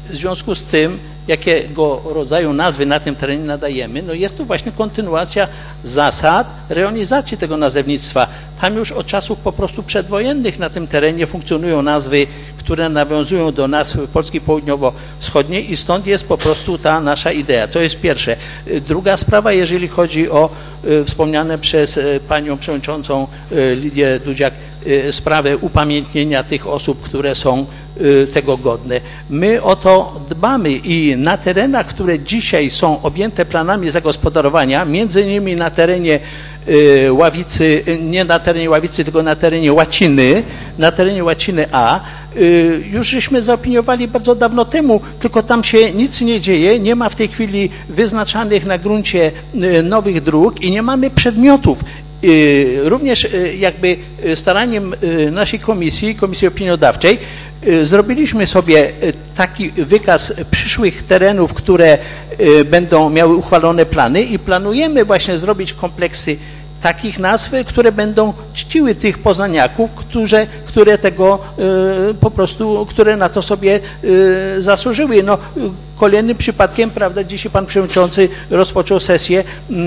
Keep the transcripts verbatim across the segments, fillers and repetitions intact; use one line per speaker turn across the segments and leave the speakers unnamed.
w związku z tym, jakiego rodzaju nazwy na tym terenie nadajemy, no jest to właśnie kontynuacja zasad rejonizacji tego nazewnictwa. Tam już od czasów po prostu przedwojennych na tym terenie funkcjonują nazwy, które nawiązują do nazw Polski Południowo-Wschodniej i stąd jest po prostu ta nasza idea. To jest pierwsze. Druga sprawa, jeżeli chodzi o y, wspomniane przez y, panią przewodniczącą y, Lidię Dudziak y, sprawę upamiętnienia tych osób, które są y, tego godne. My o to dbamy i na terenach, które dzisiaj są objęte planami zagospodarowania, między innymi na terenie y, Ławicy, nie na terenie Ławicy, tylko na terenie Łaciny, na terenie Łaciny A, y, już żeśmy zaopiniowali bardzo dawno temu, tylko tam się nic nie dzieje, nie ma w tej chwili wyznaczanych na gruncie y, nowych dróg i nie mamy przedmiotów. Również jakby staraniem naszej komisji, Komisji Opiniodawczej, zrobiliśmy sobie taki wykaz przyszłych terenów, które będą miały uchwalone plany i planujemy właśnie zrobić kompleksy takich nazw, które będą czciły tych poznaniaków, które, które tego po prostu, które na to sobie zasłużyły. No, kolejnym przypadkiem, prawda, dzisiaj pan przewodniczący rozpoczął sesję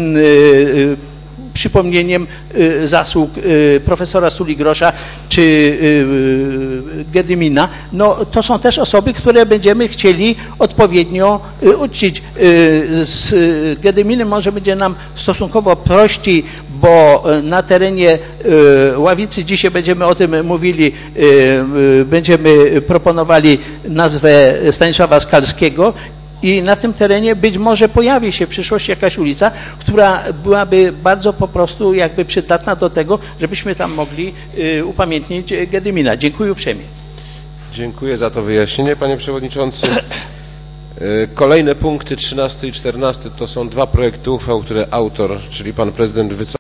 przypomnieniem y, zasług y, profesora Suligrosza czy y, Gedymina. No, to są też osoby, które będziemy chcieli odpowiednio y, uczcić. Y, z y, Gedyminem może będzie nam stosunkowo prościej, bo na terenie y, Ławicy, dzisiaj będziemy o tym mówili, y, y, będziemy proponowali nazwę Stanisława Skalskiego. I na tym terenie być może pojawi się w przyszłości jakaś ulica, która byłaby bardzo po prostu jakby przydatna do tego, żebyśmy tam mogli y, upamiętnić Gedymina. Dziękuję uprzejmie.
Dziękuję za to wyjaśnienie, panie przewodniczący. Kolejne punkty trzynasty i czternasty to są dwa projekty uchwał, które autor, czyli pan prezydent wycofał.